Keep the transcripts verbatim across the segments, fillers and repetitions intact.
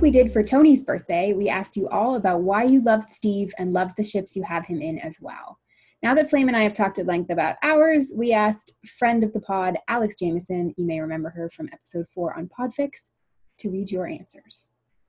we did for Tony's birthday, we asked you all about why you loved Steve and loved the ships you have him in as well. Now that Flame and I have talked at length about ours, we asked friend of the pod, Alex Jamieson, you may remember her from episode four on Podfix, to read your answers.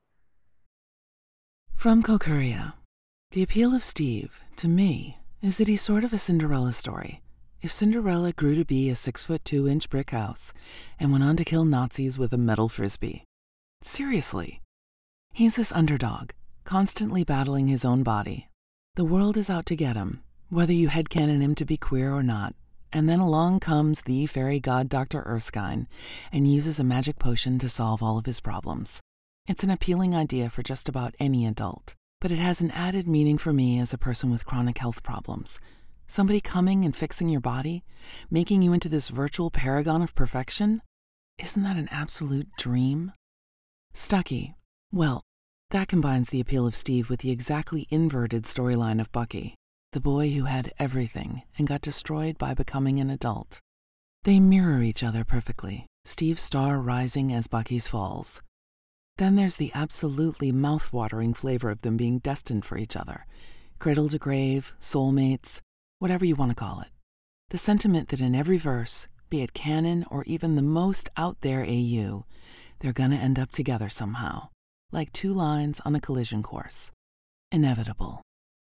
From Kokuria, the appeal of Steve, to me, is that he's sort of a Cinderella story. If Cinderella grew to be a six foot two inch brick house and went on to kill Nazis with a metal frisbee. Seriously. He's this underdog, constantly battling his own body. The world is out to get him, whether you headcanon him to be queer or not, and then along comes the fairy god Doctor Erskine and uses a magic potion to solve all of his problems. It's an appealing idea for just about any adult, but it has an added meaning for me as a person with chronic health problems. Somebody coming and fixing your body, making you into this virtual paragon of perfection? Isn't that an absolute dream? Stucky. Well, that combines the appeal of Steve with the exactly inverted storyline of Bucky, the boy who had everything and got destroyed by becoming an adult. They mirror each other perfectly, Steve's star rising as Bucky's falls. Then there's the absolutely mouth-watering flavor of them being destined for each other. Cradle to grave, soulmates, whatever you want to call it. The sentiment that in every verse, be it canon or even the most out there A U, they're gonna end up together somehow, like two lines on a collision course. Inevitable.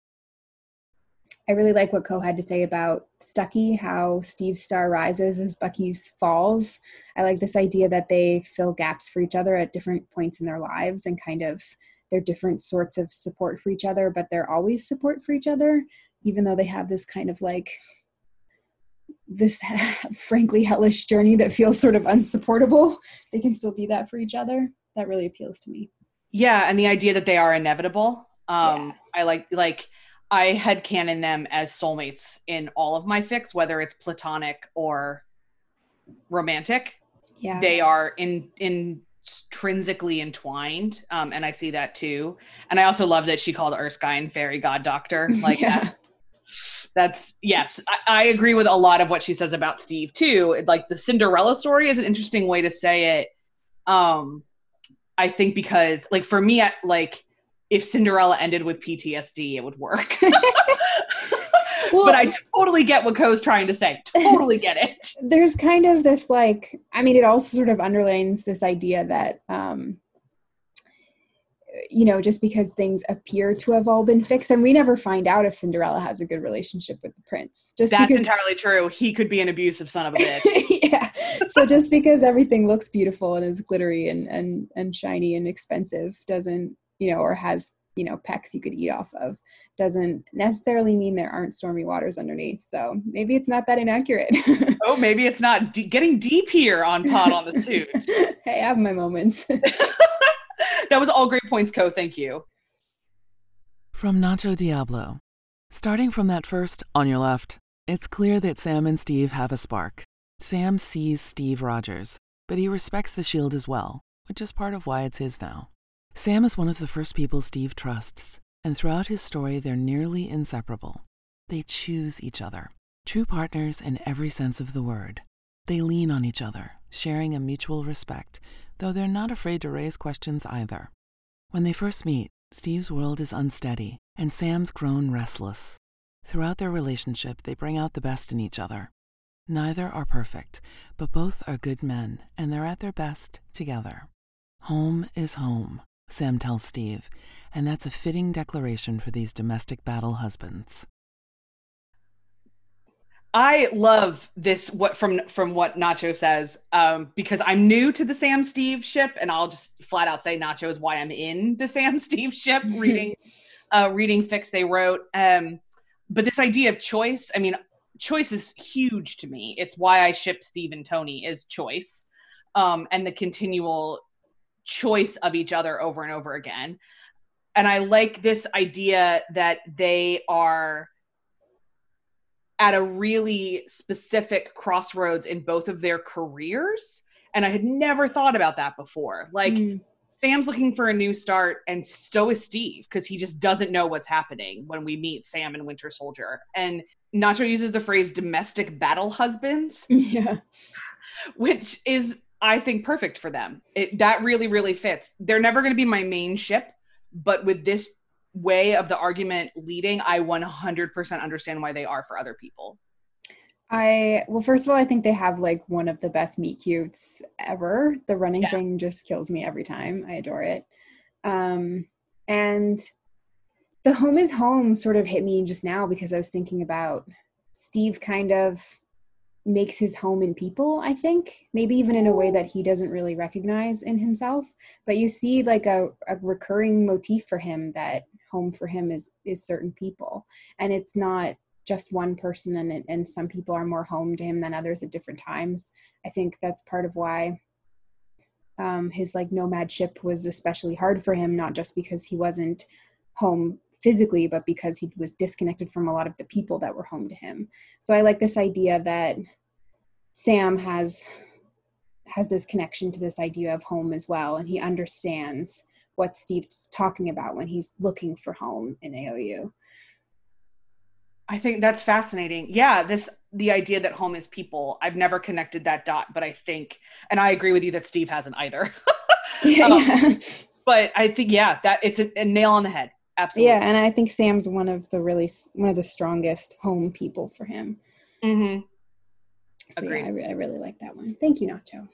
I really like what Ko had to say about Stucky, how Steve's star rises as Bucky's falls. I like this idea that they fill gaps for each other at different points in their lives and kind of they're different sorts of support for each other, but they're always support for each other, even though they have this kind of like, this frankly hellish journey that feels sort of unsupportable. They can still be that for each other. That really appeals to me. Yeah, and the idea that they are inevitable. Um, yeah. I like, like, I headcanon them as soulmates in all of my fics, whether it's platonic or romantic. Yeah. They are in, intrinsically entwined, um, and I see that too. And I also love that she called Erskine fairy god doctor. Like yeah. that's, that's yes, I, I agree with a lot of what she says about Steve too. Like the Cinderella story is an interesting way to say it. Um, I think because like for me, I, like if Cinderella ended with P T S D, it would work. Well, but I totally get what Ko's trying to say. Totally get it. There's kind of this like, I mean, it also sort of underlines this idea that, um, you know, just because things appear to have all been fixed, and we never find out if Cinderella has a good relationship with the prince. Just That's because, entirely true. He could be an abusive son of a bitch. yeah. So just because everything looks beautiful and is glittery and, and, and shiny and expensive doesn't, you know, or has, you know, pecs you could eat off of, doesn't necessarily mean there aren't stormy waters underneath. So maybe it's not that inaccurate. Oh, maybe it's not D- getting deep here on Pod on the Suit. Hey, I have my moments. That was all great points, Ko. Thank you. From Nacho Diablo. Starting from that first, on your left, it's clear that Sam and Steve have a spark. Sam sees Steve Rogers, but he respects the shield as well, which is part of why it's his now. Sam is one of the first people Steve trusts, and throughout his story they're nearly inseparable. They choose each other, true partners in every sense of the word. They lean on each other, sharing a mutual respect, though they're not afraid to raise questions either. When they first meet, Steve's world is unsteady, and Sam's grown restless. Throughout their relationship, they bring out the best in each other. Neither are perfect, but both are good men, and they're at their best together. Home is home, Sam tells Steve, and that's a fitting declaration for these domestic battle husbands. I love this what from from what Nacho says, um, because I'm new to the Sam Steve ship, and I'll just flat out say Nacho is why I'm in the Sam Steve ship, reading uh, reading fics they wrote. Um, but this idea of choice, I mean, choice is huge to me. It's why I ship Steve and Tony is choice, um, and the continual choice of each other over and over again. And I like this idea that they are at a really specific crossroads in both of their careers. And I had never thought about that before. Like mm. Sam's looking for a new start, and so is Steve, because he just doesn't know what's happening when we meet Sam and Winter Soldier. And Nacho uses the phrase domestic battle husbands. Yeah. Which is I think perfect for them. It that really, really fits. They're never going to be my main ship, but with this way of the argument leading, I one hundred percent understand why they are for other people. I, well, first of all, I think they have like one of the best meet cutes ever. The running Yeah. thing just kills me every time. I adore it. Um, and the home is home sort of hit me just now because I was thinking about Steve kind of makes his home in people, I think, maybe even in a way that he doesn't really recognize in himself. But you see like a, a recurring motif for him, that home for him is is certain people. And it's not just one person, and and some people are more home to him than others at different times. I think that's part of why um, his like nomad ship was especially hard for him, not just because he wasn't home physically, but because he was disconnected from a lot of the people that were home to him. So I like this idea that Sam has has this connection to this idea of home as well, and he understands what Steve's talking about when he's looking for home in A O U. I think that's fascinating. Yeah, this the idea that home is people. I've never connected that dot, but I think, and I agree with you that Steve hasn't either. Yeah, um, yeah. But I think, yeah, that it's a, a nail on the head. Absolutely. Yeah, and I think Sam's one of the really one of the strongest home people for him. Mm-hmm. So Agreed. yeah, I, re- I really like that one. Thank you, Nacho.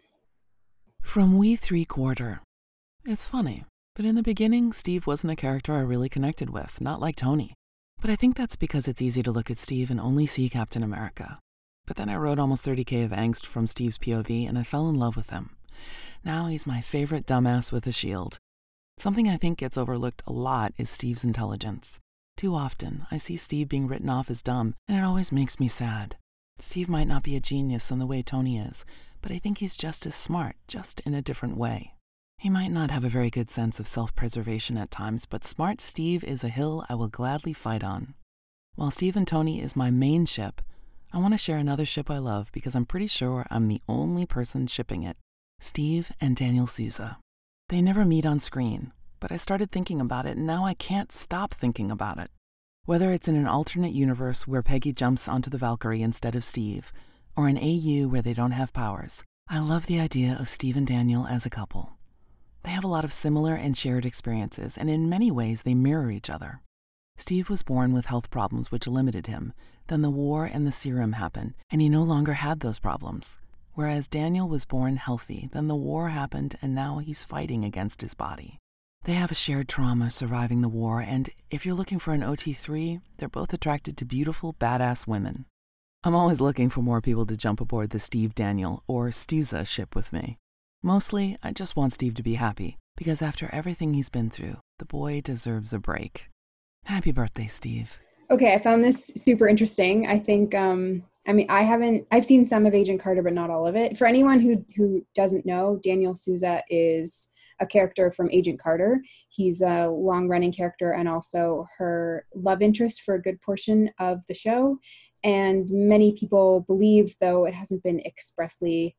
From We Three Quarter. It's funny, but in the beginning, Steve wasn't a character I really connected with, not like Tony. But I think that's because it's easy to look at Steve and only see Captain America. But then I wrote almost thirty K of angst from Steve's P O V, and I fell in love with him. Now he's my favorite dumbass with a shield. Something I think gets overlooked a lot is Steve's intelligence. Too often, I see Steve being written off as dumb, and it always makes me sad. Steve might not be a genius in the way Tony is, but I think he's just as smart, just in a different way. He might not have a very good sense of self-preservation at times, but smart Steve is a hill I will gladly fight on. While Steve and Tony is my main ship, I want to share another ship I love because I'm pretty sure I'm the only person shipping it. Steve and Daniel Souza. They never meet on screen, but I started thinking about it and now I can't stop thinking about it. Whether it's in an alternate universe where Peggy jumps onto the Valkyrie instead of Steve, or an A U where they don't have powers, I love the idea of Steve and Daniel as a couple. They have a lot of similar and shared experiences, and in many ways they mirror each other. Steve was born with health problems which limited him. Then the war and the serum happened, and he no longer had those problems. Whereas Daniel was born healthy, then the war happened, and now he's fighting against his body. They have a shared trauma surviving the war, and if you're looking for an O T three, they're both attracted to beautiful, badass women. I'm always looking for more people to jump aboard the Steve Daniel or Stuza ship with me. Mostly, I just want Steve to be happy, because after everything he's been through, the boy deserves a break. Happy birthday, Steve. Okay, I found this super interesting. I think, um, I mean, I haven't, I've seen some of Agent Carter, but not all of it. For anyone who, who doesn't know, Daniel Souza is a character from Agent Carter. He's a long-running character and also her love interest for a good portion of the show. And many people believe, though it hasn't been expressly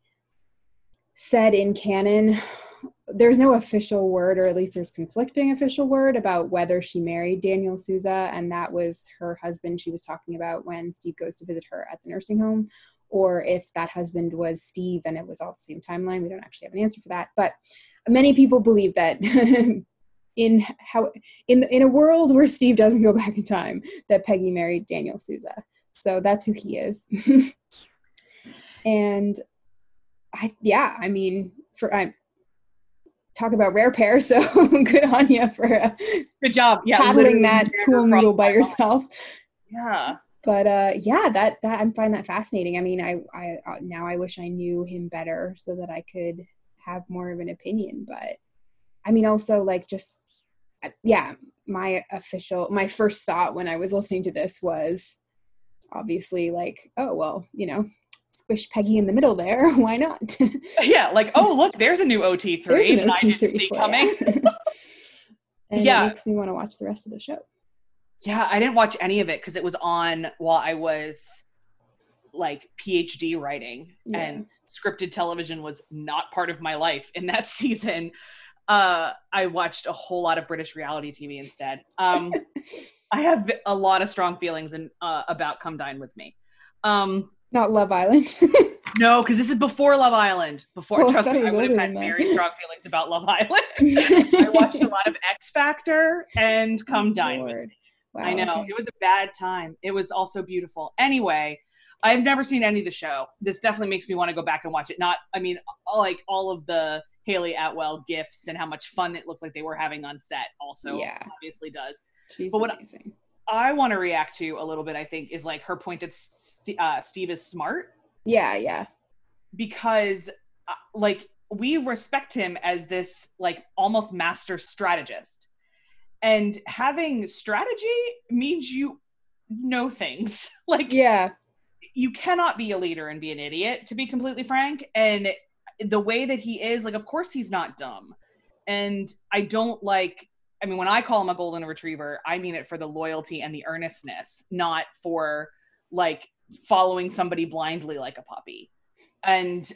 said in canon, there's no official word, or at least there's conflicting official word about whether she married Daniel Souza and that was her husband she was talking about when Steve goes to visit her at the nursing home, or if that husband was Steve and it was all the same timeline. We don't actually have an answer for that, but many people believe that in how in in a world where Steve doesn't go back in time, that Peggy married Daniel Souza. So that's who he is. And I, yeah, I mean, for I talk about rare pair. So good on you for uh, good job. Yeah, paddling that cool noodle by yourself. Mind. Yeah, but uh, yeah, that that I find that fascinating. I mean, I I uh, now I wish I knew him better so that I could have more of an opinion. But I mean, also like just yeah, my official my first thought when I was listening to this was obviously like, oh well, you know. Squish Peggy in the middle there. Why not? Yeah, like, oh, look, there's a new O T three that I didn't see coming. And yeah. It makes me want to watch the rest of the show. Yeah, I didn't watch any of it because it was on while I was like PhD writing, yeah. And scripted television was not part of my life in that season. Uh, I watched a whole lot of British reality T V instead. Um, I have a lot of strong feelings in, uh, about Come Dine With Me. Um, Not Love Island. No, because this is before Love Island. Before, Oh, I trust thought me, it was I would have older had than that. very strong feelings about Love Island. I watched a lot of X Factor and Come Dine with Lord. Me. Wow, I know. okay. It was a bad time. It was also beautiful. Anyway, I've never seen any of the show. This definitely makes me want to go back and watch it. Not, I mean, like all of the Haley Atwell gifts and how much fun it looked like they were having on set also Yeah. obviously does. She's But what amazing. I want to react to a little bit, I think, is like her point that St- uh, Steve is smart. Yeah, yeah. Because uh, like we respect him as this like almost master strategist, and having strategy means you know things. Like Yeah. you cannot be a leader and be an idiot, to be completely frank. And the way that he is, like, of course he's not dumb. And I don't like, I mean, when I call him a golden retriever, I mean it for the loyalty and the earnestness, not for like following somebody blindly like a puppy. And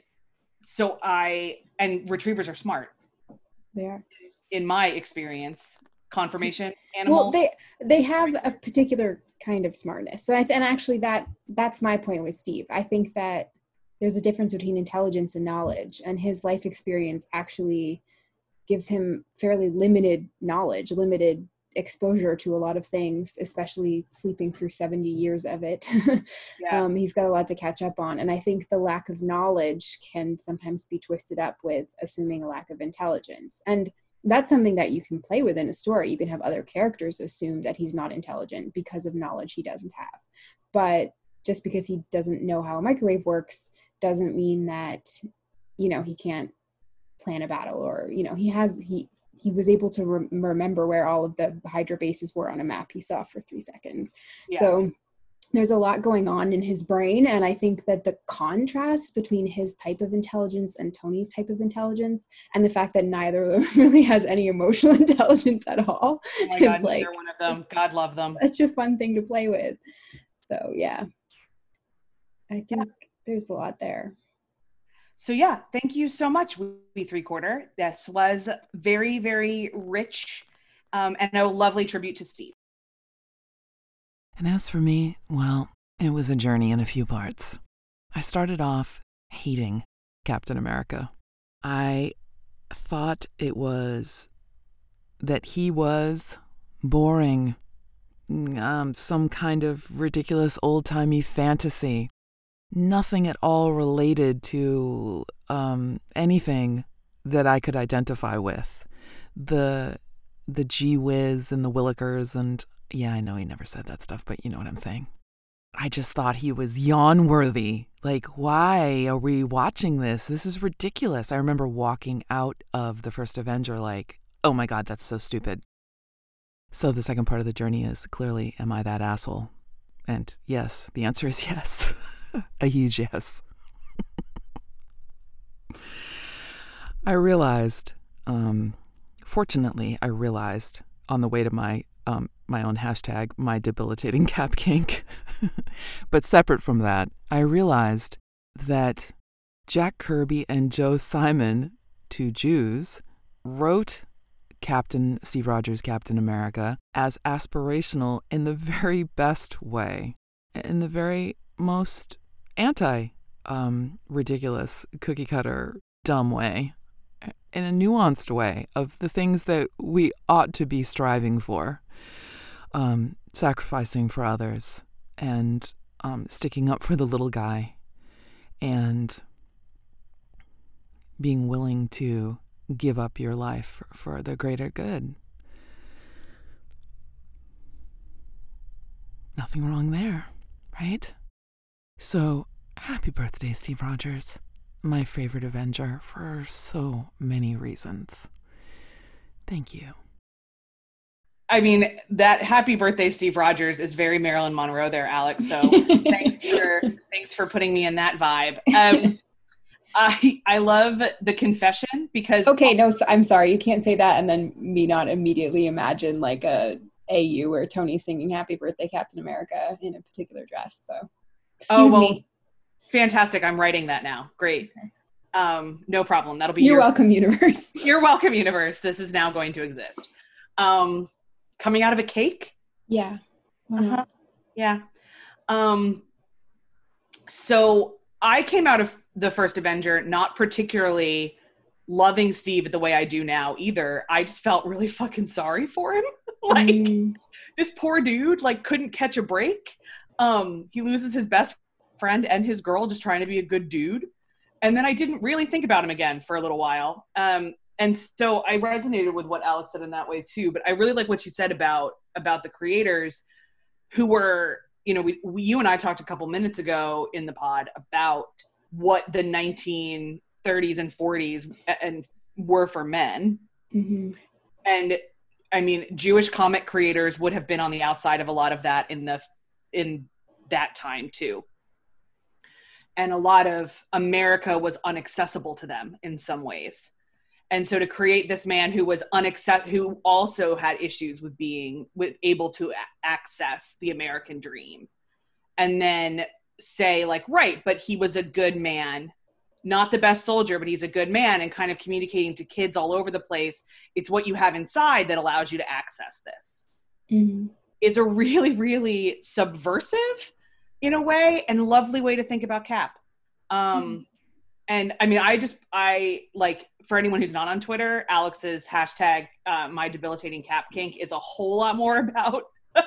so I, and retrievers are smart. They are. In my experience, confirmation animal. Well, they they have a particular kind of smartness. So I th- and actually that that's my point with Steve. I think that there's a difference between intelligence and knowledge, and his life experience actually gives him fairly limited knowledge, limited exposure to a lot of things, especially sleeping through seventy years of it. Yeah. um, he's got a lot to catch up on. And I think the lack of knowledge can sometimes be twisted up with assuming a lack of intelligence. And that's something that you can play with in a story. You can have other characters assume that he's not intelligent because of knowledge he doesn't have. But just because he doesn't know how a microwave works doesn't mean that, you know, he can't plan a battle, or, you know, he has, he, he was able to re- remember where all of the Hydra bases were on a map he saw for three seconds. Yes. So there's a lot going on in his brain. And I think that the contrast between his type of intelligence and Tony's type of intelligence, and the fact that neither of them really has any emotional intelligence at all, Oh my is God, like neither one of them. God love them. such a fun thing to play with. So yeah, I think yeah. there's a lot there. So yeah, thank you so much, We Three Quarter. This was very, very rich um, and a lovely tribute to Steve. And as for me, well, it was a journey in a few parts. I started off hating Captain America. I thought it was that he was boring, um, some kind of ridiculous old-timey fantasy. Nothing at all related to um, anything that I could identify with. The the gee whiz and the willikers and, yeah, I know he never said that stuff, but you know what I'm saying. I just thought he was yawn-worthy. Like, why are we watching this? This is ridiculous. I remember walking out of the first Avenger like, oh my God, that's so stupid. So the second part of the journey is clearly, am I that asshole? And yes, the answer is yes. A huge yes. I realized, um, fortunately, I realized on the way to my um, my own hashtag, my debilitating cap kink. But separate from that, I realized that Jack Kirby and Joe Simon, two Jews, wrote Captain Steve Rogers' Captain America as aspirational in the very best way, in the very most anti um, ridiculous, cookie cutter, dumb way, in a nuanced way of the things that we ought to be striving for, um, sacrificing for others, and um, sticking up for the little guy, and being willing to give up your life for, for the greater good. Nothing wrong there, right? So, happy birthday, Steve Rogers, my favorite Avenger for so many reasons. Thank you. I mean, that happy birthday, Steve Rogers is very Marilyn Monroe there, Alex. So thanks for thanks for putting me in that vibe. Um, I I love the confession because okay, no, so, I'm sorry, you can't say that and then me not immediately imagine like a A U where Tony's singing "Happy Birthday, Captain America" in a particular dress. So, excuse oh, well, me. Fantastic! I'm writing that now. Great. Um, no problem. That'll be You're your, welcome, universe. You're welcome, universe. This is now going to exist. Um, coming out of a cake. Yeah. Uh-huh. Uh-huh. Yeah. Um, so I came out of the first Avenger, not particularly loving Steve the way I do now either. I just felt really fucking sorry for him. Like mm. this poor dude, like couldn't catch a break. Um, he loses his best friend and his girl just trying to be a good dude. And then I didn't really think about him again for a little while. Um, and so I resonated with what Alex said in that way too. But I really like what she said about, about the creators who were, you know, we, we, you and I talked a couple minutes ago in the pod about what the nineteen thirties and forties and were for men. Mm-hmm. And I mean, Jewish comic creators would have been on the outside of a lot of that in the, in that time too. And a lot of America was inaccessible to them in some ways. And so to create this man who was unaccess- who also had issues with being with able to a- access the American dream, and then say like, right, but he was a good man, not the best soldier, but he's a good man, and kind of communicating to kids all over the place. It's what you have inside that allows you to access this. Mm-hmm. Is a really, really subversive in a way and lovely way to think about Cap. Um, mm-hmm. And I mean, I just, I like, for anyone who's not on Twitter, Alex's hashtag, uh, my debilitating Cap kink is a whole lot more about,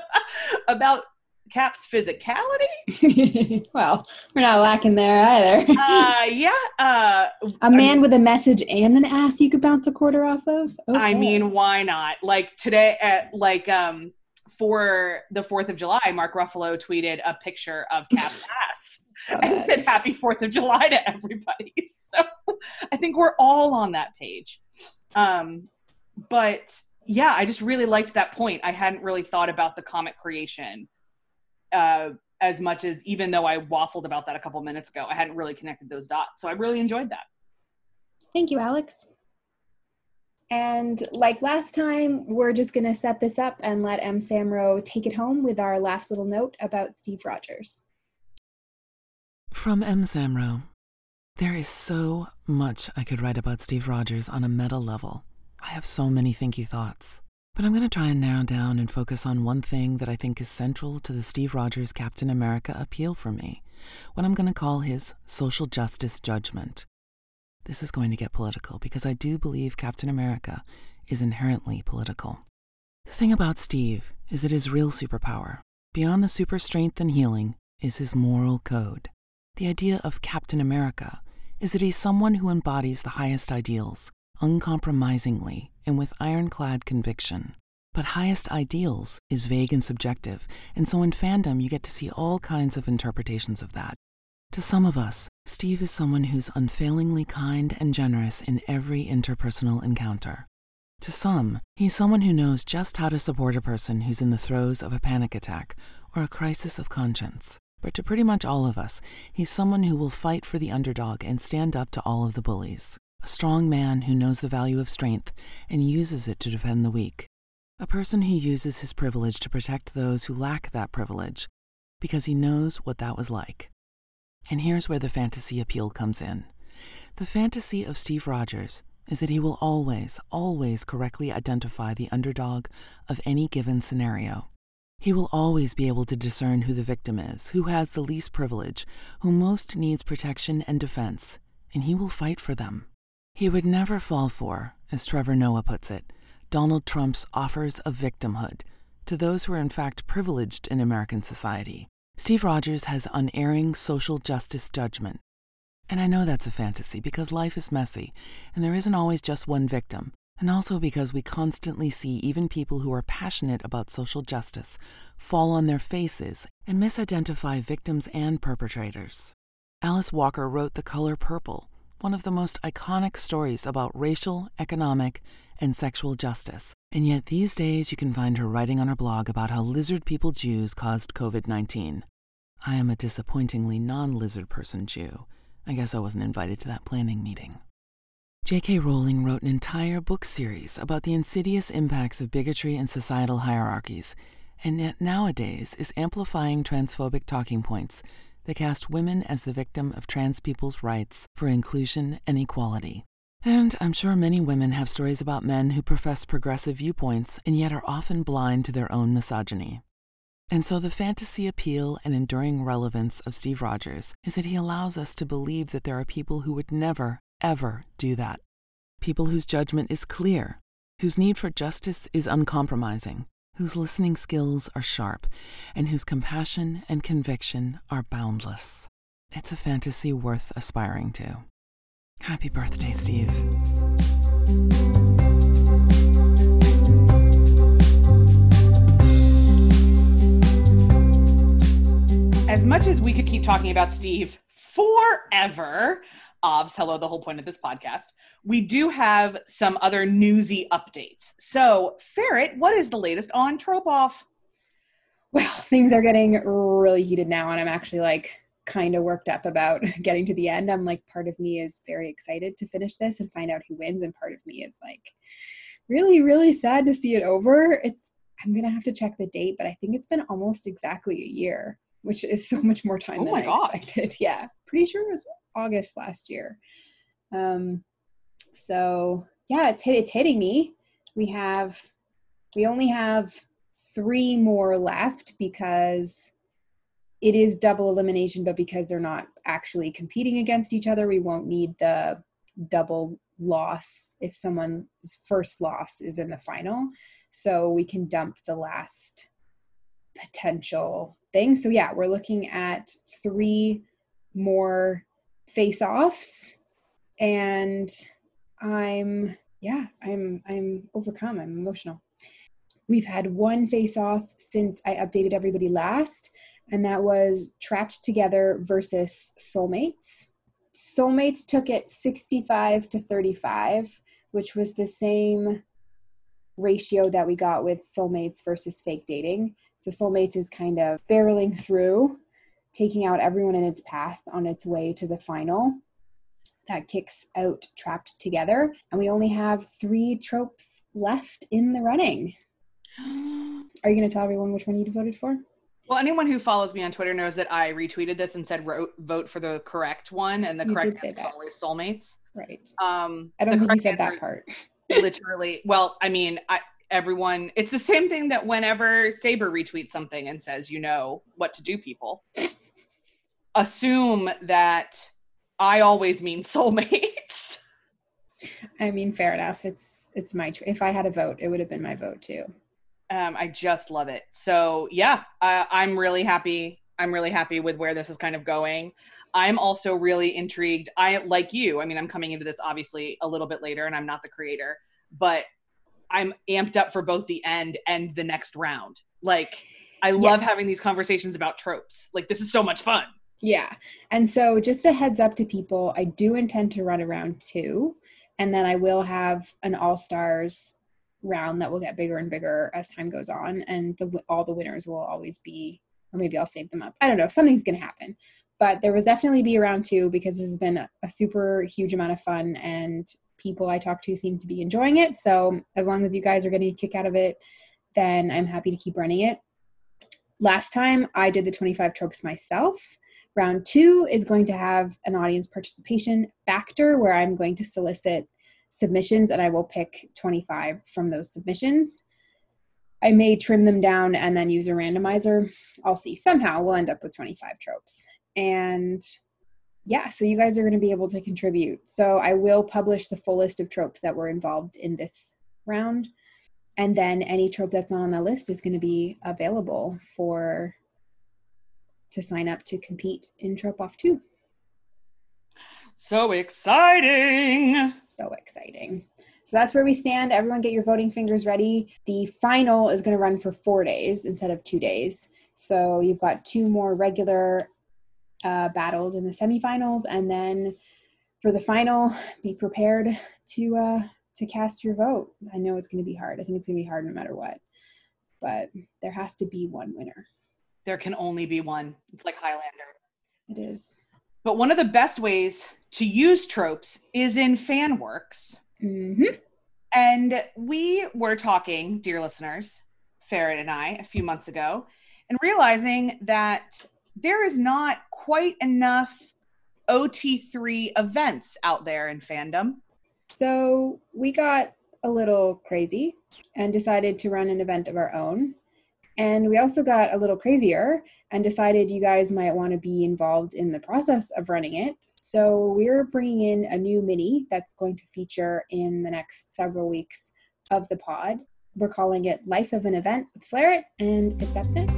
about Cap's physicality. Well, we're not lacking there either. uh, yeah. Uh, a man I mean, with a message and an ass you could bounce a quarter off of? Okay. I mean, why not? Like today, at, like um, for the fourth of July, Mark Ruffalo tweeted a picture of Cap's ass and said happy fourth of July to everybody. So I think we're all on that page. Um, but yeah, I just really liked that point. I hadn't really thought about the comic creation Uh, as much as, even though I waffled about that a couple minutes ago, I hadn't really connected those dots. So I really enjoyed that. Thank you, Alex. And like last time, we're just going to set this up and let M. Samro take it home with our last little note about Steve Rogers. From M. Samro. There is so much I could write about Steve Rogers on a meta level. I have so many thinky thoughts. But I'm going to try and narrow down and focus on one thing that I think is central to the Steve Rogers Captain America appeal for me, what I'm going to call his social justice judgment. This is going to get political because I do believe Captain America is inherently political. The thing about Steve is that his real superpower, beyond the super strength and healing, is his moral code. The idea of Captain America is that he's someone who embodies the highest ideals, uncompromisingly and with ironclad conviction. But highest ideals is vague and subjective, and so in fandom you get to see all kinds of interpretations of that. To some of us, Steve is someone who's unfailingly kind and generous in every interpersonal encounter. To some, he's someone who knows just how to support a person who's in the throes of a panic attack or a crisis of conscience. But to pretty much all of us, he's someone who will fight for the underdog and stand up to all of the bullies. A strong man who knows the value of strength and uses it to defend the weak. A person who uses his privilege to protect those who lack that privilege, because he knows what that was like. And here's where the fantasy appeal comes in. The fantasy of Steve Rogers is that he will always, always correctly identify the underdog of any given scenario. He will always be able to discern who the victim is, who has the least privilege, who most needs protection and defense, and he will fight for them. He would never fall for, as Trevor Noah puts it, Donald Trump's offers of victimhood to those who are in fact privileged in American society. Steve Rogers has unerring social justice judgment. And I know that's a fantasy because life is messy, and there isn't always just one victim, and also because we constantly see even people who are passionate about social justice fall on their faces and misidentify victims and perpetrators. Alice Walker wrote The Color Purple, one of the most iconic stories about racial, economic, and sexual justice. And yet these days you can find her writing on her blog about how lizard people Jews caused covid nineteen. I am a disappointingly non-lizard person Jew. I guess I wasn't invited to that planning meeting. J K Rowling wrote an entire book series about the insidious impacts of bigotry and societal hierarchies, and yet nowadays is amplifying transphobic talking points that cast women as the victim of trans people's rights for inclusion and equality. And I'm sure many women have stories about men who profess progressive viewpoints and yet are often blind to their own misogyny. And so the fantasy appeal and enduring relevance of Steve Rogers is that he allows us to believe that there are people who would never, ever do that. People whose judgment is clear, whose need for justice is uncompromising, whose listening skills are sharp, and whose compassion and conviction are boundless. It's a fantasy worth aspiring to. Happy birthday, Steve. As much as we could keep talking about Steve forever, Ovs, hello, the whole point of this podcast, we do have some other newsy updates. So, Ferret, what is the latest on Trope Off? Well, things are getting really heated now, and I'm actually like kind of worked up about getting to the end. I'm like, part of me is very excited to finish this and find out who wins, and part of me is like really, really sad to see it over. It's I'm gonna have to check the date, but I think it's been almost exactly a year, which is so much more time oh than my I God. expected. Yeah, pretty sure it was August last year. Um, so yeah, it's hit, it's hitting me. We have, we only have three more left because it is double elimination, but because they're not actually competing against each other, we won't need the double loss if someone's first loss is in the final. So we can dump the last potential thing. So yeah, we're looking at three more face-offs, and I'm yeah, I'm I'm overcome. I'm emotional. We've had one face-off since I updated everybody last, and that was Trapped Together versus Soulmates. Soulmates took it sixty-five to thirty-five, which was the same ratio that we got with Soulmates versus Fake Dating. So Soulmates is kind of barreling through, taking out everyone in its path on its way to the final. That kicks out Trapped Together. And we only have three tropes left in the running. Are you going to tell everyone which one you voted for? Well, anyone who follows me on Twitter knows that I retweeted this and said wrote, vote for the correct one, and the You correct did say answer is that. always Soulmates. Right. Um, I don't the think you correct said that answer is part. Literally, well, I mean, I, everyone, it's the same thing that whenever Saber retweets something and says, you know what to do, people, assume that I always mean Soulmates. I mean, fair enough. It's it's my tr- if I had a vote, it would have been my vote too. Um, I just love it. So yeah, uh, I'm really happy. I'm really happy with where this is kind of going. I'm also really intrigued. I, like you, I mean, I'm coming into this obviously a little bit later and I'm not the creator, but I'm amped up for both the end and the next round. Like, I love Yes. having these conversations about tropes. Like, this is so much fun. Yeah. And so just a heads up to people, I do intend to run around two, and then I will have an all-stars round that will get bigger and bigger as time goes on. And the, all the winners will always be, or maybe I'll save them up. I don't know. Something's going to happen. But there will definitely be a round two because this has been a, a super huge amount of fun, and people I talk to seem to be enjoying it. So as long as you guys are getting a kick out of it, then I'm happy to keep running it. Last time I did the twenty-five tropes myself. Round two is going to have an audience participation factor where I'm going to solicit submissions and I will pick twenty-five from those submissions. I may trim them down and then use a randomizer. I'll see. Somehow we'll end up with twenty-five tropes. And yeah, so you guys are going to be able to contribute. So I will publish the full list of tropes that were involved in this round. And then any trope that's not on the list is going to be available for to sign up to compete in Trope Off two. So exciting. So exciting. So that's where we stand. Everyone get your voting fingers ready. The final is going to run for four days instead of two days. So you've got two more regular uh, battles in the semifinals. And then for the final, be prepared to uh, to cast your vote. I know it's going to be hard. I think it's going to be hard no matter what. But there has to be one winner. There can only be one. It's like Highlander. It is. But one of the best ways to use tropes is in FanWorks. Mm-hmm. And we were talking, dear listeners, Ferret and I, a few months ago, and realizing that there is not quite enough O T three events out there in fandom. So we got a little crazy and decided to run an event of our own. And we also got a little crazier and decided you guys might want to be involved in the process of running it. So we're bringing in a new mini that's going to feature in the next several weeks of the pod. We're calling it Life of an Event with Flaret, and it's up next.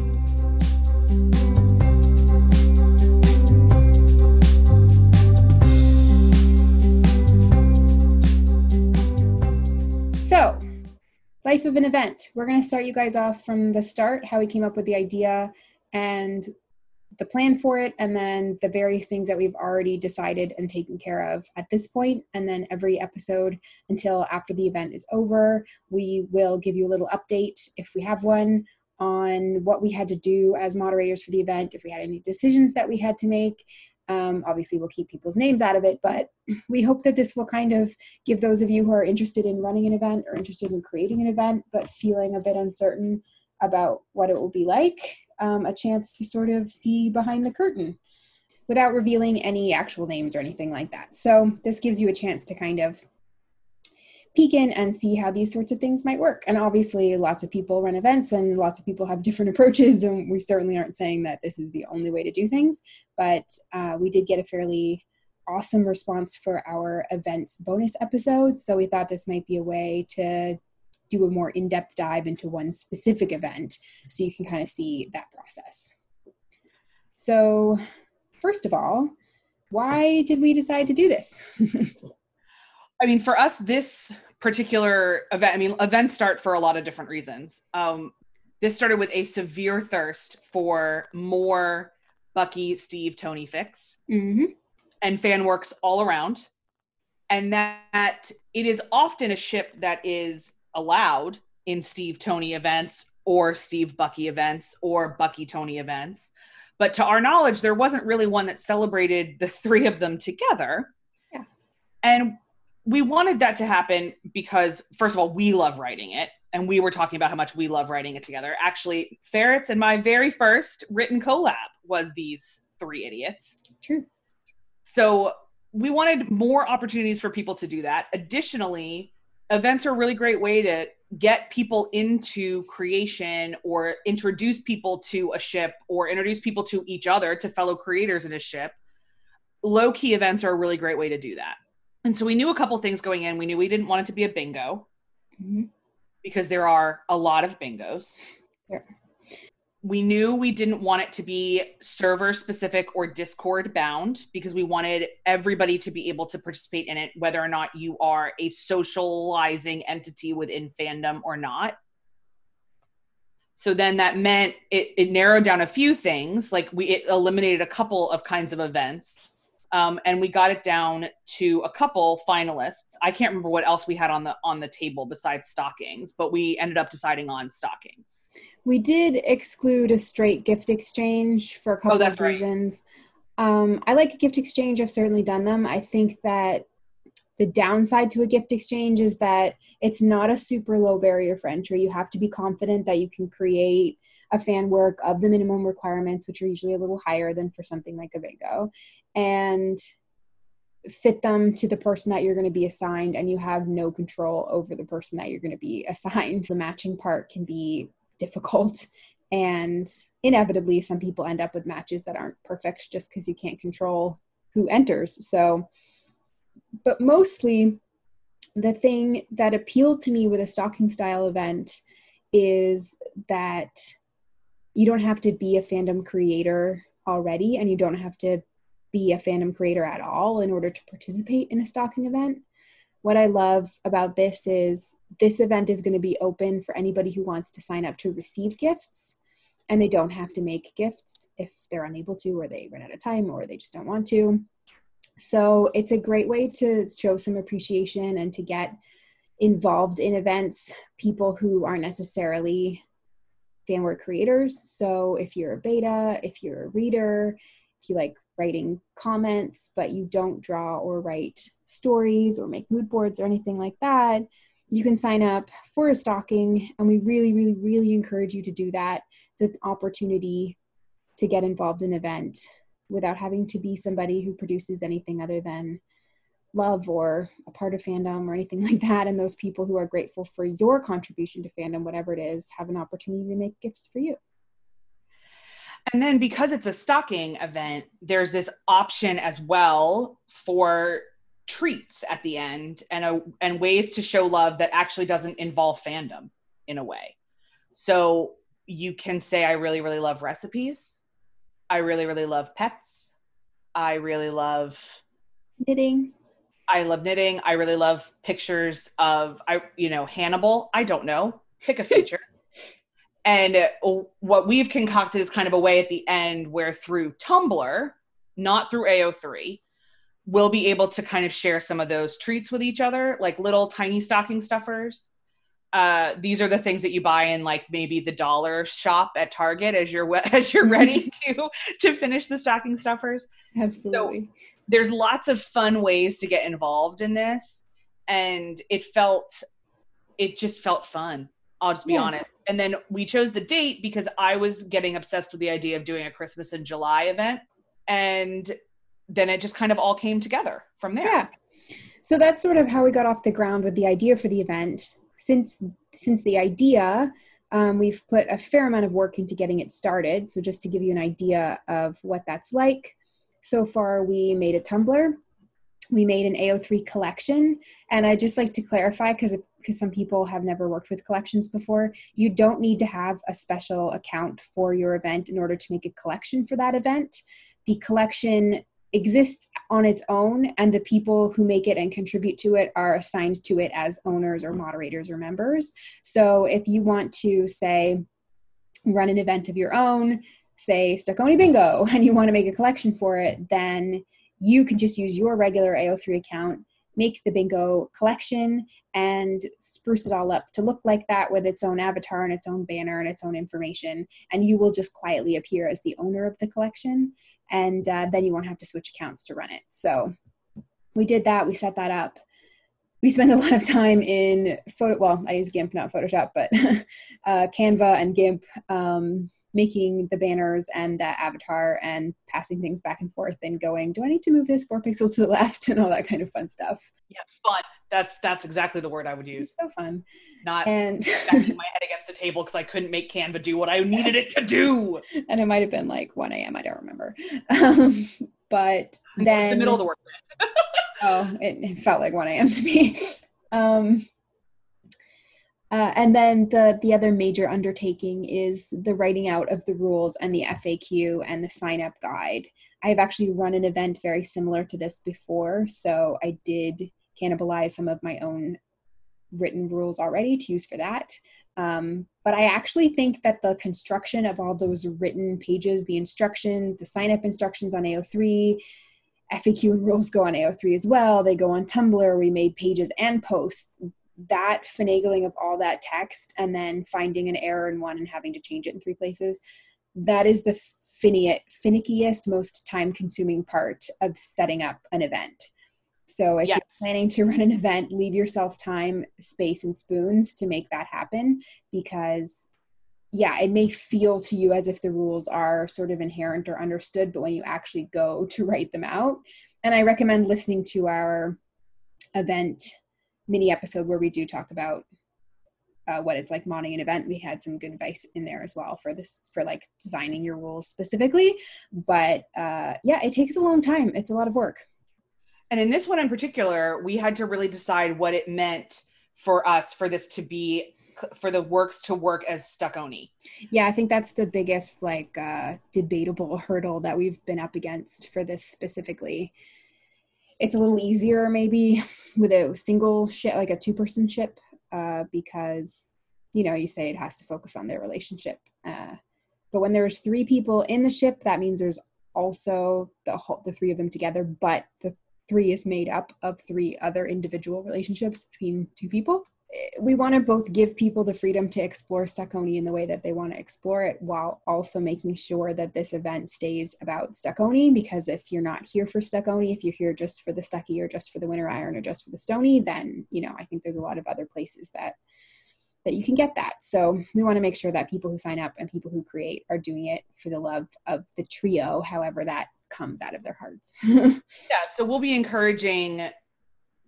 So, Life of an Event. We're going to start you guys off from the start, how we came up with the idea and the plan for it, and then the various things that we've already decided and taken care of at this point. And then every episode until after the event is over, we will give you a little update, if we have one, on what we had to do as moderators for the event, if we had any decisions that we had to make. Um, obviously, we'll keep people's names out of it, but we hope that this will kind of give those of you who are interested in running an event or interested in creating an event, but feeling a bit uncertain about what it will be like, um, a chance to sort of see behind the curtain without revealing any actual names or anything like that. So this gives you a chance to kind of peek in and see how these sorts of things might work. And obviously lots of people run events and lots of people have different approaches, and we certainly aren't saying that this is the only way to do things, but uh, we did get a fairly awesome response for our events bonus episodes. So we thought this might be a way to do a more in-depth dive into one specific event so you can kind of see that process. So first of all, why did we decide to do this? I mean, for us, this particular event, I mean, events start for a lot of different reasons. Um, this started with a severe thirst for more Bucky, Steve, Tony fics, mm-hmm. and fan works all around. And that it is often a ship that is allowed in Steve, Tony events or Steve, Bucky events or Bucky, Tony events. But to our knowledge, there wasn't really one that celebrated the three of them together. Yeah. And we wanted that to happen because, first of all, we love writing it. And we were talking about how much we love writing it together. Actually, Ferret's and my very first written collab was these three idiots. True. So we wanted more opportunities for people to do that. Additionally, events are a really great way to get people into creation or introduce people to a ship or introduce people to each other, to fellow creators in a ship. Low-key events are a really great way to do that. And so we knew a couple things going in. We knew we didn't want it to be a bingo, mm-hmm. because there are a lot of bingos. Yeah. We knew we didn't want it to be server specific or Discord bound, because we wanted everybody to be able to participate in it, whether or not you are a socializing entity within fandom or not. So then that meant it, it narrowed down a few things. Like we it eliminated a couple of kinds of events. Um, and we got it down to a couple finalists. I can't remember what else we had on the on the table besides stockings, but we ended up deciding on stockings. We did exclude a straight gift exchange for a couple oh, that's of right. reasons. Um, I like a gift exchange. I've certainly done them. I think that the downside to a gift exchange is that it's not a super low barrier for entry. You have to be confident that you can create a fan work of the minimum requirements, which are usually a little higher than for something like a bingo, and fit them to the person that you're going to be assigned, and you have no control over the person that you're going to be assigned. The matching part can be difficult, and inevitably some people end up with matches that aren't perfect just because you can't control who enters. So, but mostly the thing that appealed to me with a stocking style event is that you don't have to be a fandom creator already, and you don't have to be a fandom creator at all in order to participate in a stocking event. What I love about this is this event is going to be open for anybody who wants to sign up to receive gifts, and they don't have to make gifts if they're unable to, or they run out of time, or they just don't want to. So it's a great way to show some appreciation and to get involved in events, people who aren't necessarily fan work creators. So if you're a beta, if you're a reader, if you like writing comments, but you don't draw or write stories or make mood boards or anything like that, you can sign up for a stocking. And we really, really, really encourage you to do that. It's an opportunity to get involved in an event without having to be somebody who produces anything other than love or a part of fandom or anything like that. And those people who are grateful for your contribution to fandom, whatever it is, have an opportunity to make gifts for you. And then because it's a stocking event, there's this option as well for treats at the end and a, and ways to show love that actually doesn't involve fandom in a way. So you can say, I really, really love recipes. I really, really love pets. I really love knitting. I love knitting. I really love pictures of, I, you know, Hannibal. I don't know. Pick a feature. And uh, what we've concocted is kind of a way at the end where through Tumblr, not through A O three, we'll be able to kind of share some of those treats with each other, like little tiny stocking stuffers. Uh, these are the things that you buy in like maybe the dollar shop at Target as you're as you're ready to to finish the stocking stuffers. Absolutely. So there's lots of fun ways to get involved in this, and it felt it just felt fun. I'll just be yeah. honest. And then we chose the date because I was getting obsessed with the idea of doing a Christmas in July event, and then it just kind of all came together from there. Yeah. So that's sort of how we got off the ground with the idea for the event. Since since the idea, um, we've put a fair amount of work into getting it started. So just to give you an idea of what that's like, so far we made a Tumblr, we made an A O three collection, and I just like to clarify because because some people have never worked with collections before, you don't need to have a special account for your event in order to make a collection for that event. The collection exists on its own, and the people who make it and contribute to it are assigned to it as owners or moderators or members. So if you want to, say, run an event of your own, say Stuckoni Bingo, and you want to make a collection for it, then you can just use your regular A O three account, make the bingo collection, and spruce it all up to look like that with its own avatar and its own banner and its own information. And you will just quietly appear as the owner of the collection. And uh, then you won't have to switch accounts to run it. So we did that. We set that up. We spent a lot of time in photo. Well, I use GIMP, not Photoshop, but uh, Canva and GIMP, um, making the banners and that avatar and passing things back and forth and going, do I need to move this four pixels to the left, and all that kind of fun stuff. Yes, fun. That's that's exactly the word I would use. It's so fun. Not and banging my head against a table because I couldn't make Canva do what I needed it to do. And it might have been like one a.m. I don't remember. Um, but then it was the middle of the workday. Oh, it, it felt like one a.m. to me. Um, Uh, and then the, the other major undertaking is the writing out of the rules and the F A Q and the sign-up guide. I've actually run an event very similar to this before, so I did cannibalize some of my own written rules already to use for that. Um, but I actually think that the construction of all those written pages, the instructions, the sign-up instructions on A O three, F A Q and rules go on A O three as well. They go on Tumblr. We made pages and posts. That finagling of all that text and then finding an error in one and having to change it in three places, that is the fini- finickiest, most time-consuming part of setting up an event. So if yes. you're planning to run an event, leave yourself time, space, and spoons to make that happen, because yeah, it may feel to you as if the rules are sort of inherent or understood, but when you actually go to write them out, and I recommend listening to our event mini episode where we do talk about uh, what it's like modding an event. We had some good advice in there as well for this, for like designing your rules specifically. But uh, yeah, it takes a long time. It's a lot of work. And in this one in particular, we had to really decide what it meant for us for this to be, for the works to work as Stuckoni. Yeah, I think that's the biggest like uh, debatable hurdle that we've been up against for this specifically. It's a little easier maybe with a single ship, like a two-person ship, uh, because, you know, you say it has to focus on their relationship. Uh, but when there's three people in the ship, that means there's also the whole, the three of them together, but the three is made up of three other individual relationships between two people. We want to both give people the freedom to explore Stuckoni in the way that they want to explore it, while also making sure that this event stays about Stuckoni, because if you're not here for Stuckoni, if you're here just for the Stucky or just for the Winter Iron or just for the Stony, then, you know, I think there's a lot of other places that that you can get that. So we want to make sure that people who sign up and people who create are doing it for the love of the trio, however that comes out of their hearts. Yeah, so we'll be encouraging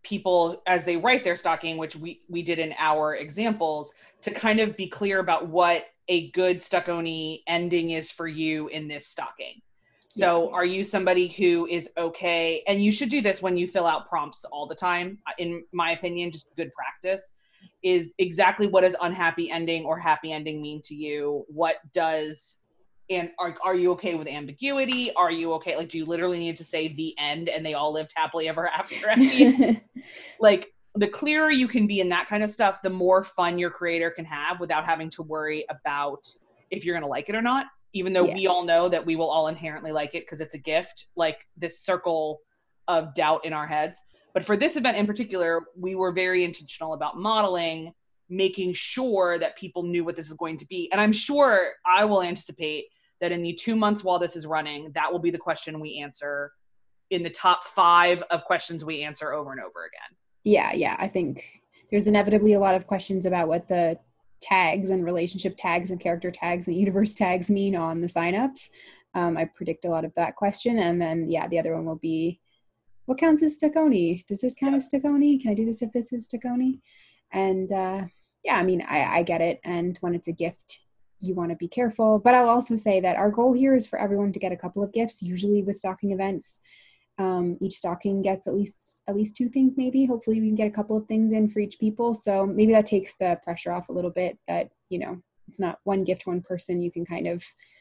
people as they write their stocking, which we, we did in our examples, to kind of be clear about what a good Stuckoni ending is for you in this stocking. So yeah. Are you somebody who is okay? And you should do this when you fill out prompts all the time. In my opinion, just good practice is exactly what does unhappy ending or happy ending mean to you? What does, and are, are you okay with ambiguity? Are you okay? Like, do you literally need to say the end and they all lived happily ever after at the end? Like, the clearer you can be in that kind of stuff, the more fun your creator can have without having to worry about if you're going to like it or not. Even though yeah. we all know that we will all inherently like it because it's a gift, like this circle of doubt in our heads. But for this event in particular, we were very intentional about modeling, making sure that people knew what this is going to be. And I'm sure I will anticipate that in the two months while this is running, that will be the question we answer in the top five of questions we answer over and over again. Yeah, yeah. I think there's inevitably a lot of questions about what the tags and relationship tags and character tags and universe tags mean on the signups. Um, I predict a lot of that question. And then, yeah, the other one will be, what counts as Stuckoni? Does this count yeah. as Stuckoni? Can I do this if this is Stuckoni? And uh, yeah, I mean, I, I get it. And when it's a gift, you want to be careful. But I'll also say that our goal here is for everyone to get a couple of gifts. Usually with stocking events, um, each stocking gets at least at least two things maybe. Hopefully we can get a couple of things in for each people. So maybe that takes the pressure off a little bit that, you know, it's not one gift, one person. You can kind of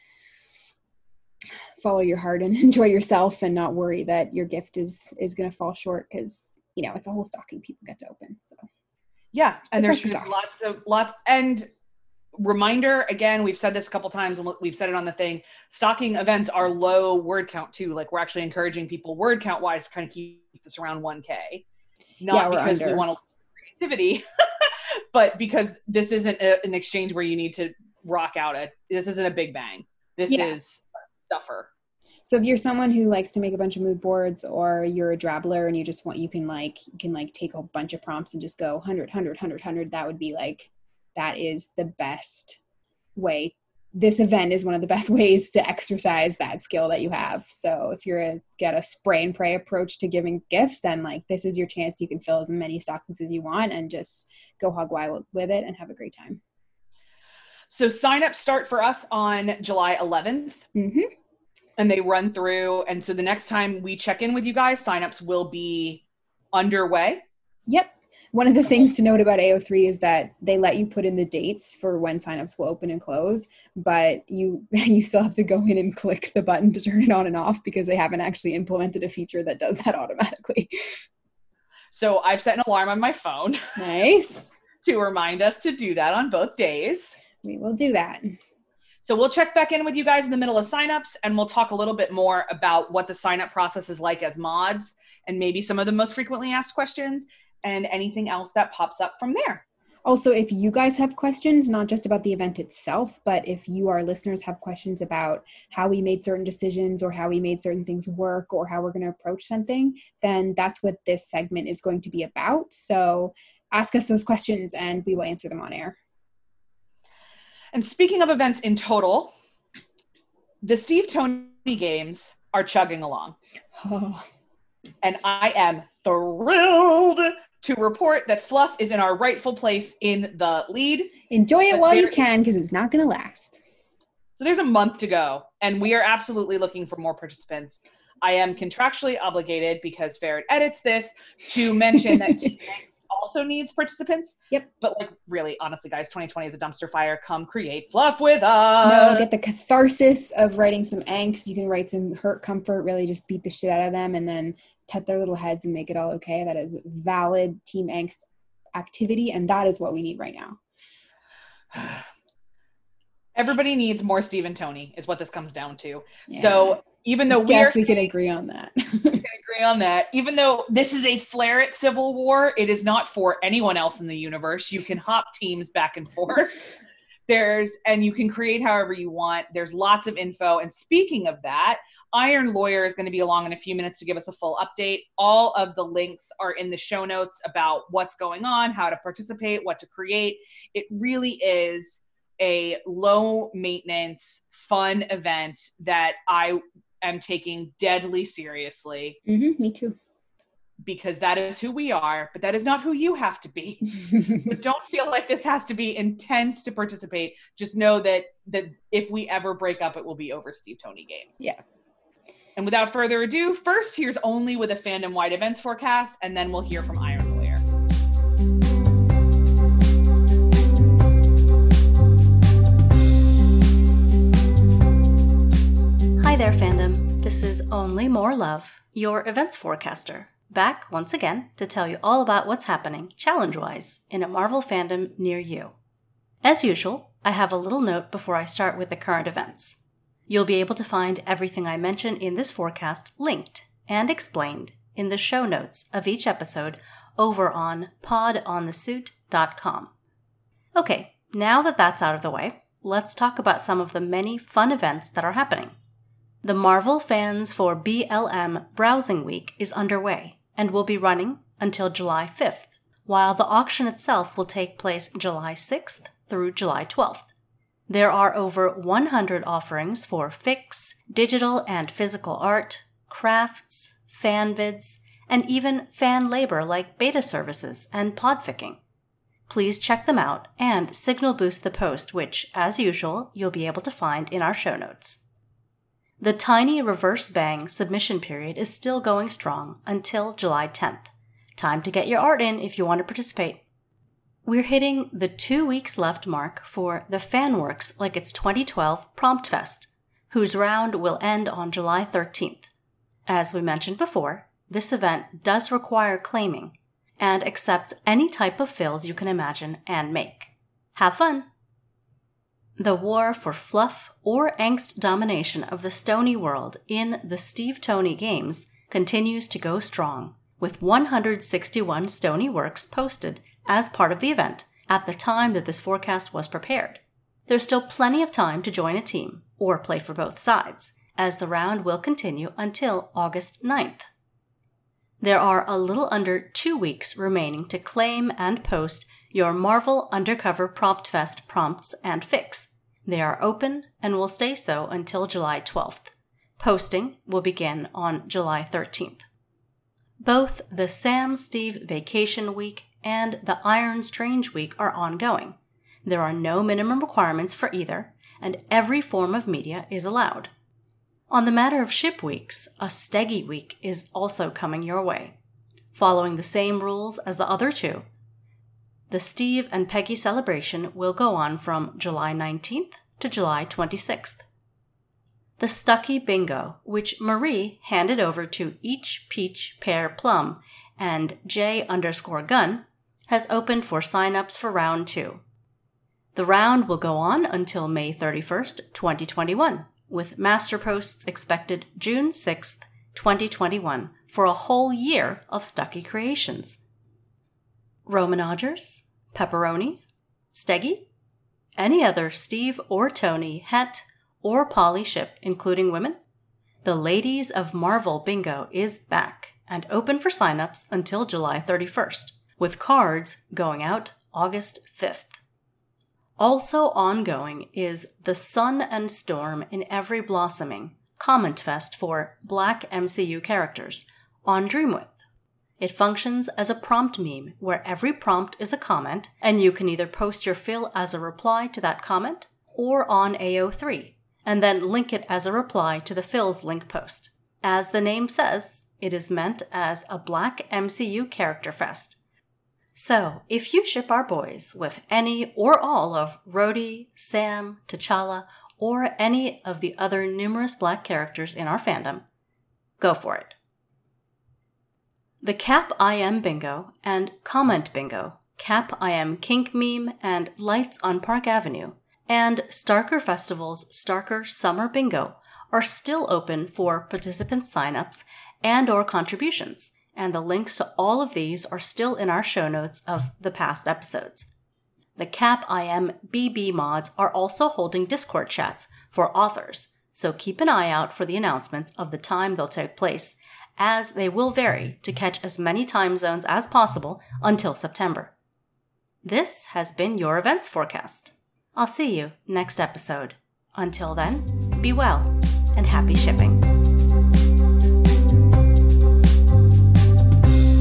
follow your heart and enjoy yourself and not worry that your gift is is going to fall short because, you know, it's a whole stocking people get to open. So yeah, and the there's lots of lots and reminder, again, we've said this a couple times and we've said it on the thing, stocking events are low word count too. Like we're actually encouraging people word count wise to kind of keep this around one K, not yeah, because under. we want to creativity, but because this isn't a, an exchange where you need to rock out a, this isn't a big bang. This yeah. is a suffer. So if you're someone who likes to make a bunch of mood boards or you're a drabbler and you just want, you can like, you can like take a bunch of prompts and just go one hundred, one hundred, one hundred, one hundred, that would be like, that is the best way. This event is one of the best ways to exercise that skill that you have. So if you're a, get a spray and pray approach to giving gifts, then like this is your chance. You can fill as many stockings as you want and just go hog wild with it and have a great time. So signups start for us on July eleventh. Mm-hmm. And they run through. And so the next time we check in with you guys, signups will be underway. Yep. One of the things to note about A O three is that they let you put in the dates for when signups will open and close, but you you still have to go in and click the button to turn it on and off because they haven't actually implemented a feature that does that automatically. So I've set an alarm on my phone. Nice. To remind us to do that on both days. We will do that. So we'll check back in with you guys in the middle of signups and we'll talk a little bit more about what the signup process is like as mods and maybe some of the most frequently asked questions and anything else that pops up from there. Also, if you guys have questions, not just about the event itself, but if you, our listeners, have questions about how we made certain decisions or how we made certain things work or how we're going to approach something, then that's what this segment is going to be about. So ask us those questions and we will answer them on air. And speaking of events in total, the Steve Tony games are chugging along. Oh. And I am thrilled to report that Fluff is in our rightful place in the lead. Enjoy it while you can because it's not going to last. So there's a month to go, and we are absolutely looking for more participants. I am contractually obligated because Ferret edits this to mention that Team Angst also needs participants. Yep. But like really, honestly, guys, twenty twenty is a dumpster fire. Come create Fluff with us. No, get the catharsis of writing some angst. You can write some hurt comfort, really just beat the shit out of them and then pet their little heads and make it all okay. That is valid Team Angst activity, and that is what we need right now. Everybody needs more Steve and Tony is what this comes down to. Yeah. So even though we yes, are- we can agree on that. we can agree on that. Even though this is a Flaret Civil War, it is not for anyone else in the universe. You can hop teams back and forth. There's, and you can create however you want. There's lots of info. And speaking of that, Iron Lawyer is going to be along in a few minutes to give us a full update. All of the links are in the show notes about what's going on, how to participate, what to create. It really is a low maintenance, fun event that I am taking deadly seriously. Mm-hmm, me too. because that is who we are, but that is not who you have to be. But don't feel like this has to be intense to participate. Just know that that if we ever break up, it will be over Steve Tony games. Yeah. And without further ado, first here's Only with a fandom-wide events forecast, and then we'll hear from Iron Lawyer. Hi there, fandom. This is Only More Love, your events forecaster, back once again to tell you all about what's happening, challenge-wise, in a Marvel fandom near you. As usual, I have a little note before I start with the current events. You'll be able to find everything I mention in this forecast linked and explained in the show notes of each episode over on pod on the suit dot com. Okay, now that that's out of the way, let's talk about some of the many fun events that are happening. The Marvel Fans for B L M Browsing Week is underway and will be running until July fifth, while the auction itself will take place July sixth through July twelfth. There are over one hundred offerings for fics, digital and physical art, crafts, fanvids, and even fan labor like beta services and podficking. Please check them out and signal boost the post, which, as usual, you'll be able to find in our show notes. The Tiny Reverse Bang submission period is still going strong until July tenth. Time to get your art in if you want to participate. We're hitting the two weeks left mark for the FanWorks Like It's twenty twelve Prompt Fest, whose round will end on July thirteenth. As we mentioned before, this event does require claiming and accepts any type of fills you can imagine and make. Have fun! The war for fluff or angst domination of the Stony world in the Steve Tony games continues to go strong, with one hundred sixty-one Stony works posted as part of the event at the time that this forecast was prepared. There's still plenty of time to join a team or play for both sides, as the round will continue until August ninth. There are a little under two weeks remaining to claim and post your Marvel Undercover Prompt Fest prompts and fics. They are open and will stay so until July twelfth. Posting will begin on July thirteenth. Both the Sam Steve Vacation Week and the Iron Strange Week are ongoing. There are no minimum requirements for either, and every form of media is allowed. On the matter of ship weeks, a Steggy Week is also coming your way. Following the same rules as the other two, the Steve and Peggy celebration will go on from July nineteenth to July twenty-sixth. The Stucky Bingo, which Marie handed over to Each Peach Pear Plum and J underscore Gun, has opened for sign-ups for round two. The round will go on until May thirty-first, twenty twenty-one, with master posts expected June sixth, twenty twenty-one, for a whole year of Stucky creations. Romanogers, Pepperoni, Steggy, any other Steve or Tony, Het, or Polly ship, including women? The Ladies of Marvel Bingo is back and open for signups until July thirty-first, with cards going out August fifth. Also ongoing is The Sun and Storm in Every Blossoming Comment Fest for Black M C U characters on Dreamwidth. It functions as a prompt meme where every prompt is a comment, and you can either post your fill as a reply to that comment or on A O three, and then link it as a reply to the fill's link post. As the name says, it is meant as a Black M C U character fest. So, if you ship our boys with any or all of Rhodey, Sam, T'Challa, or any of the other numerous Black characters in our fandom, go for it. The Cap I M Bingo and Comment Bingo, Cap I M Kink Meme and Lights on Park Avenue, and Starker Festival's Starker Summer Bingo are still open for participant signups and or contributions, and the links to all of these are still in our show notes of the past episodes. The Cap I M B B mods are also holding Discord chats for authors, so keep an eye out for the announcements of the time they'll take place, as they will vary to catch as many time zones as possible until September. This has been your events forecast. I'll see you next episode. Until then, be well and happy shipping.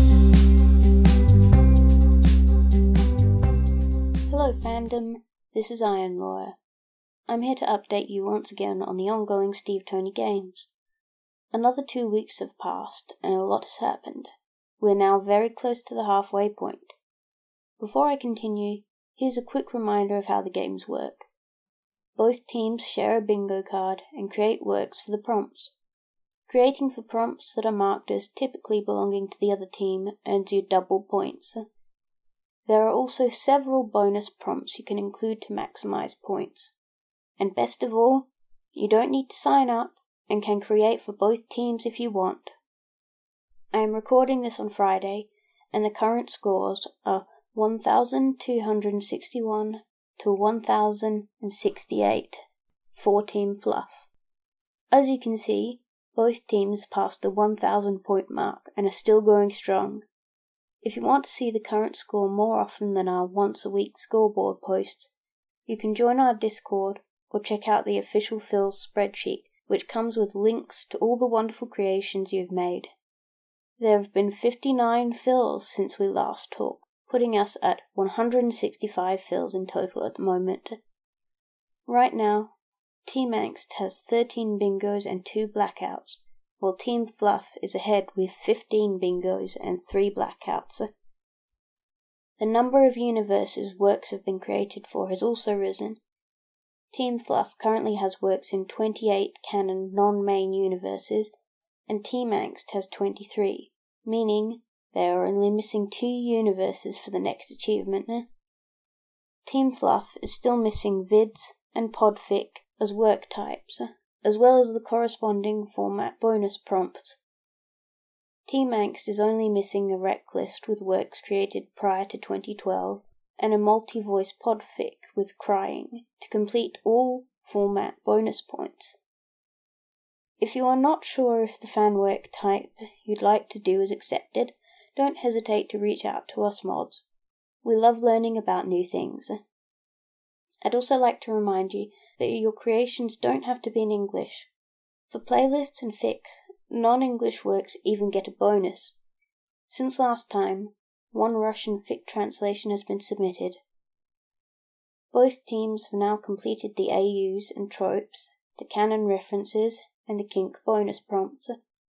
fandom, this is Iron Lawyer. I'm here to update you once again on the ongoing Steve Tony Games. Another two weeks have passed, and a lot has happened. We're now very close to the halfway point. Before I continue, here's a quick reminder of how the games work. Both teams share a bingo card and create works for the prompts. Creating for prompts that are marked as typically belonging to the other team earns you double points. There are also several bonus prompts you can include to maximize points. And best of all, you don't need to sign up and can create for both teams if you want. I am recording this on Friday, and the current scores are one thousand two hundred sixty-one to one thousand sixty-eight for Team Fluff. As you can see, both teams passed the one thousand point mark and are still going strong. If you want to see the current score more often than our once a week scoreboard posts, you can join our Discord or check out the official Phil's spreadsheet, which comes with links to all the wonderful creations you've made. There have been fifty-nine fills since we last talked, putting us at one hundred sixty-five fills in total at the moment. Right now, Team Angst has thirteen bingos and two blackouts, while Team Fluff is ahead with fifteen bingos and three blackouts. The number of universes works have been created for has also risen. Team Fluff currently has works in twenty-eight canon non-main universes, and Team Angst has twenty-three, meaning they are only missing two universes for the next achievement. Team Fluff is still missing vids and podfic as work types, as well as the corresponding format bonus prompts. Team Angst is only missing a rec list with works created prior to twenty twelve, and a multi-voice podfic with crying to complete all format bonus points. If you are not sure if the fan work type you'd like to do is accepted, don't hesitate to reach out to us mods. We love learning about new things. I'd also like to remind you that your creations don't have to be in English. For playlists and fics, non-English works even get a bonus. Since last time, one Russian fic translation has been submitted. Both teams have now completed the A Us and tropes, the canon references, and the kink bonus prompts.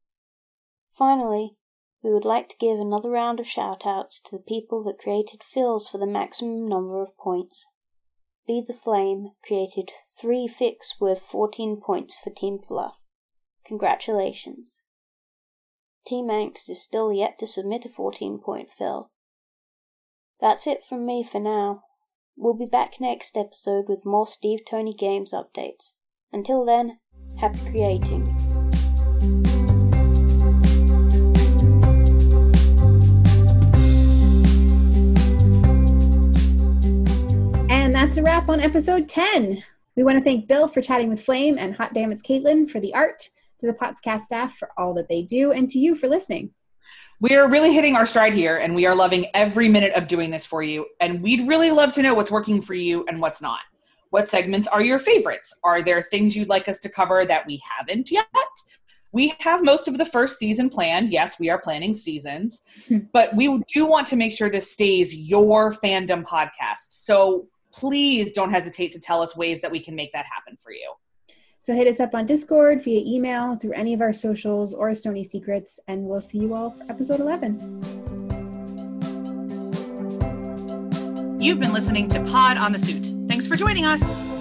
Finally, we would like to give another round of shout-outs to the people that created fills for the maximum number of points. Be the Flame created three fics worth fourteen points for Team Fluff. Congratulations. Team Angst is still yet to submit a fourteen point fill. That's it from me for now. We'll be back next episode with more Steve Tony Games updates. Until then, happy creating. And that's a wrap on episode ten. We want to thank Bill for chatting with Flame and Hot Damn It's Caitlin for the art, to the Potscast staff for all that they do, and to you for listening. We're really hitting our stride here, and we are loving every minute of doing this for you. And we'd really love to know what's working for you and what's not. What segments are your favorites? Are there things you'd like us to cover that we haven't yet? We have most of the first season planned. Yes, we are planning seasons. But we do want to make sure this stays your fandom podcast. So please don't hesitate to tell us ways that we can make that happen for you. So hit us up on Discord, via email, through any of our socials, or Stony Secrets, and we'll see you all for episode eleven. You've been listening to Pod on the Suit. Thanks for joining us.